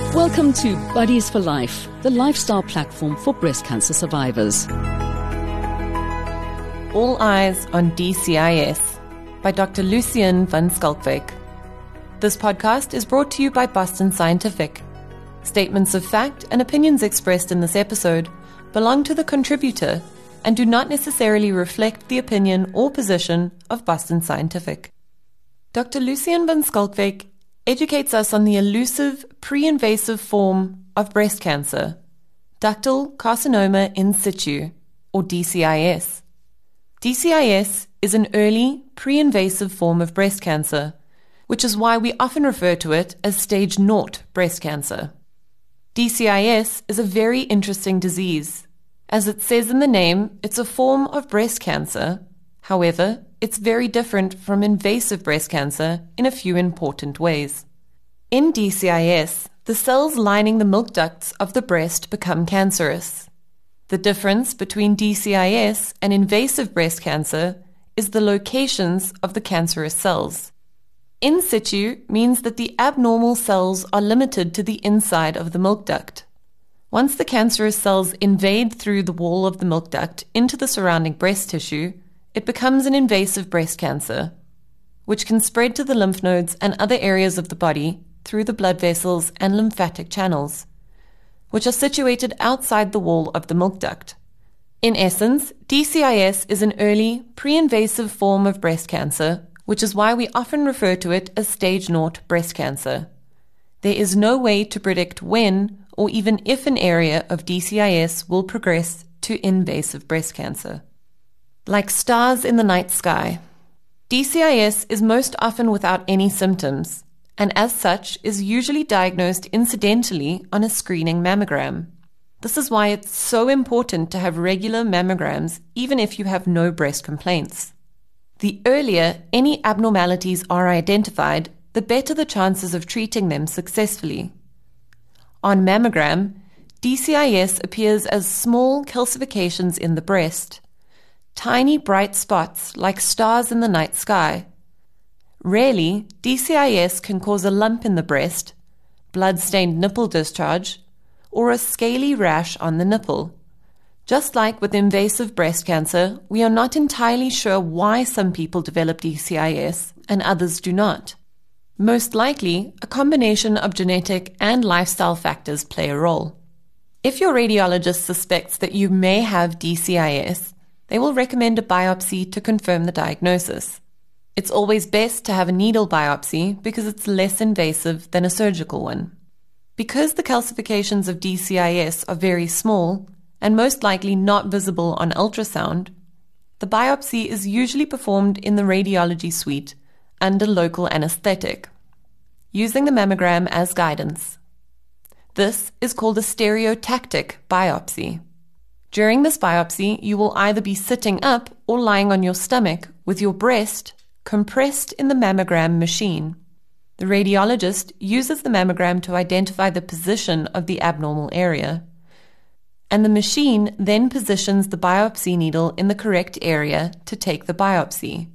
Welcome to Buddies for Life, the lifestyle platform for breast cancer survivors. All Eyes on DCIS by Dr. Lucien van Schalkwyk. This podcast is brought to you by Boston Scientific. Statements of fact and opinions expressed in this episode belong to the contributor and do not necessarily reflect the opinion or position of Boston Scientific. Dr. Lucien van Schalkwyk educates us on the elusive pre-invasive form of breast cancer, ductal carcinoma in situ, or DCIS. DCIS is an early pre-invasive form of breast cancer, which is why we often refer to it as stage 0 breast cancer. DCIS is a very interesting disease. As it says in the name, it's a form of breast cancer. However, it's very different from invasive breast cancer in a few important ways. In DCIS, the cells lining the milk ducts of the breast become cancerous. The difference between DCIS and invasive breast cancer is the locations of the cancerous cells. In situ means that the abnormal cells are limited to the inside of the milk duct. Once the cancerous cells invade through the wall of the milk duct into the surrounding breast tissue, it becomes an invasive breast cancer, which can spread to the lymph nodes and other areas of the body through the blood vessels and lymphatic channels, which are situated outside the wall of the milk duct. In essence, DCIS is an early, pre-invasive form of breast cancer, which is why we often refer to it as stage 0 breast cancer. There is no way to predict when or even if an area of DCIS will progress to invasive breast cancer. Like stars in the night sky, DCIS is most often without any symptoms, and as such is usually diagnosed incidentally on a screening mammogram. This is why it's so important to have regular mammograms even if you have no breast complaints. The earlier any abnormalities are identified, the better the chances of treating them successfully. On mammogram, DCIS appears as small calcifications in the breast, tiny bright spots like stars in the night sky. Rarely, DCIS can cause a lump in the breast, blood-stained nipple discharge, or a scaly rash on the nipple. Just like with invasive breast cancer, we are not entirely sure why some people develop DCIS and others do not. Most likely, a combination of genetic and lifestyle factors play a role. If your radiologist suspects that you may have DCIS, they will recommend a biopsy to confirm the diagnosis. It's always best to have a needle biopsy because it's less invasive than a surgical one. Because the calcifications of DCIS are very small and most likely not visible on ultrasound, the biopsy is usually performed in the radiology suite under local anesthetic, using the mammogram as guidance. This is called a stereotactic biopsy. During this biopsy, you will either be sitting up or lying on your stomach with your breast compressed in the mammogram machine. The radiologist uses the mammogram to identify the position of the abnormal area, and the machine then positions the biopsy needle in the correct area to take the biopsy.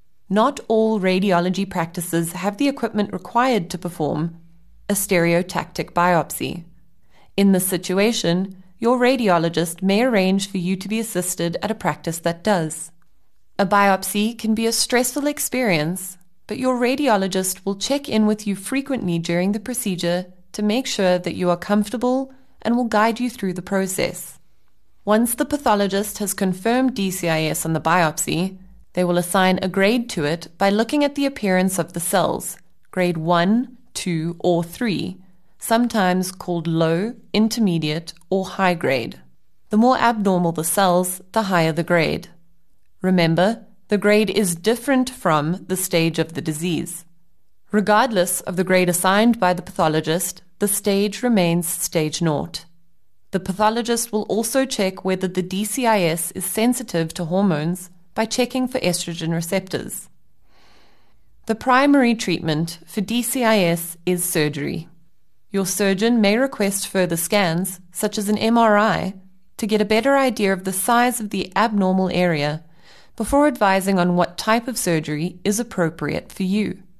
Not all radiology practices have the equipment required to perform a stereotactic biopsy. In this situation, your radiologist may arrange for you to be assisted at a practice that does. A biopsy can be a stressful experience, but your radiologist will check in with you frequently during the procedure to make sure that you are comfortable and will guide you through the process. Once the pathologist has confirmed DCIS on the biopsy, they will assign a grade to it by looking at the appearance of the cells, grade 1, 2, or 3, sometimes called low, intermediate, or high grade. The more abnormal the cells, the higher the grade. Remember, the grade is different from the stage of the disease. Regardless of the grade assigned by the pathologist, the stage remains stage 0. The pathologist will also check whether the DCIS is sensitive to hormones by checking for estrogen receptors. The primary treatment for DCIS is surgery. Your surgeon may request further scans, such as an MRI, to get a better idea of the size of the abnormal area before advising on what type of surgery is appropriate for you.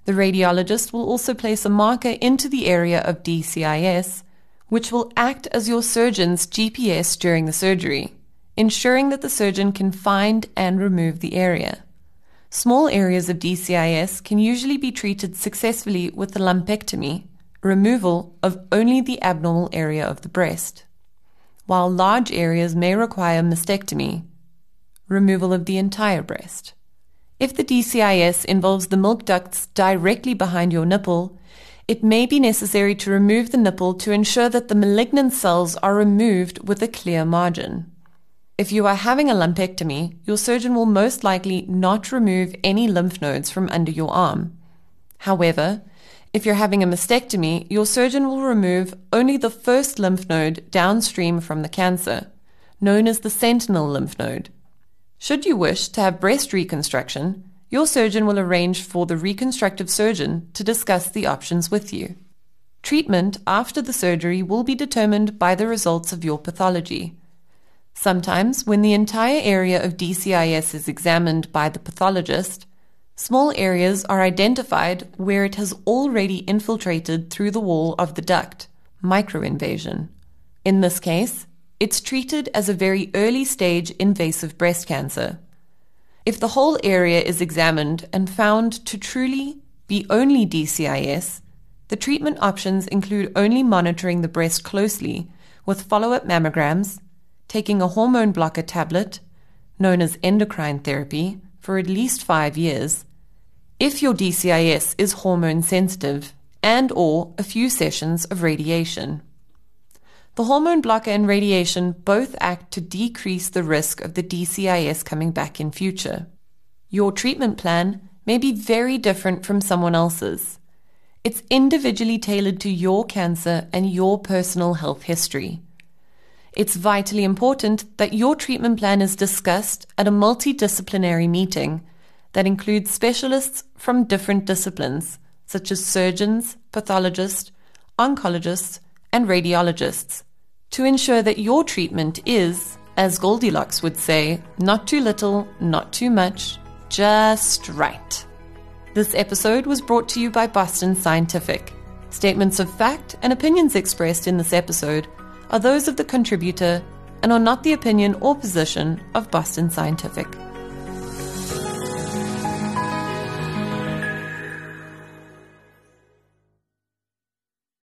The radiologist will also place a marker into the area of DCIS, which will act as your surgeon's GPS during the surgery, ensuring that the surgeon can find and remove the area. Small areas of DCIS can usually be treated successfully with a lumpectomy, removal of only the abnormal area of the breast, while large areas may require mastectomy, removal of the entire breast. If the DCIS involves the milk ducts directly behind your nipple, it may be necessary to remove the nipple to ensure that the malignant cells are removed with a clear margin. If you are having a lumpectomy, your surgeon will most likely not remove any lymph nodes from under your arm. However, if you're having a mastectomy, your surgeon will remove only the first lymph node downstream from the cancer, known as the sentinel lymph node. Should you wish to have breast reconstruction, your surgeon will arrange for the reconstructive surgeon to discuss the options with you. Treatment after the surgery will be determined by the results of your pathology. Sometimes, when the entire area of DCIS is examined by the pathologist, small areas are identified where it has already infiltrated through the wall of the duct, microinvasion. In this case, it's treated as a very early stage invasive breast cancer. If the whole area is examined and found to truly be only DCIS, the treatment options include only monitoring the breast closely with follow-up mammograms, taking a hormone blocker tablet, known as endocrine therapy, for at least 5 years, if your DCIS is hormone sensitive, and/or a few sessions of radiation. The hormone blocker and radiation both act to decrease the risk of the DCIS coming back in future. Your treatment plan may be very different from someone else's. It's individually tailored to your cancer and your personal health history. It's vitally important that your treatment plan is discussed at a multidisciplinary meeting that includes specialists from different disciplines, such as surgeons, pathologists, oncologists, and radiologists, to ensure that your treatment is, as Goldilocks would say, not too little, not too much, just right. This episode was brought to you by Boston Scientific. Statements of fact and opinions expressed in this episode are those of the contributor and are not the opinion or position of Boston Scientific.